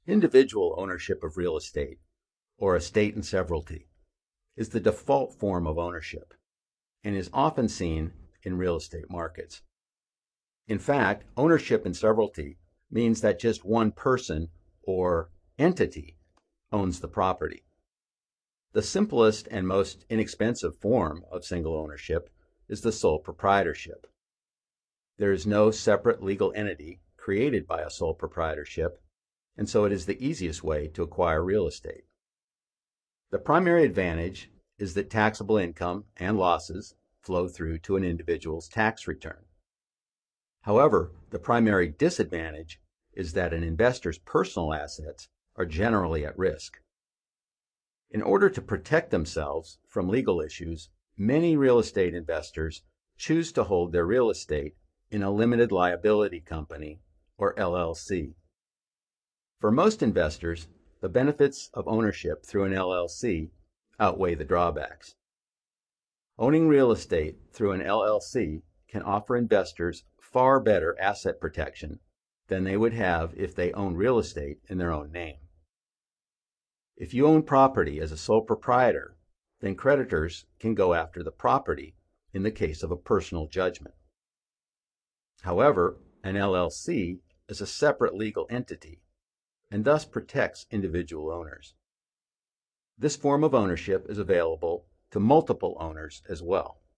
Individual ownership of real estate, or estate in severalty, is the default form of ownership and is often seen in real estate markets. In fact, ownership in severalty means that just one person or entity owns the property. The simplest and most inexpensive form of single ownership is the sole proprietorship. There is no separate legal entity created by a sole proprietorship, and so it is the easiest way to acquire real estate. The primary advantage is that taxable income and losses flow through to an individual's tax return. However, the primary disadvantage is that an investor's personal assets are generally at risk. In order to protect themselves from legal issues, many real estate investors choose to hold their real estate in a limited liability company, or LLC. For most investors, the benefits of ownership through an LLC outweigh the drawbacks. Owning real estate through an LLC can offer investors far better asset protection than they would have if they own real estate in their own name. If you own property as a sole proprietor, then creditors can go after the property in the case of a personal judgment. However, an LLC is a separate legal entity and thus protects individual owners. This form of ownership is available to multiple owners as well.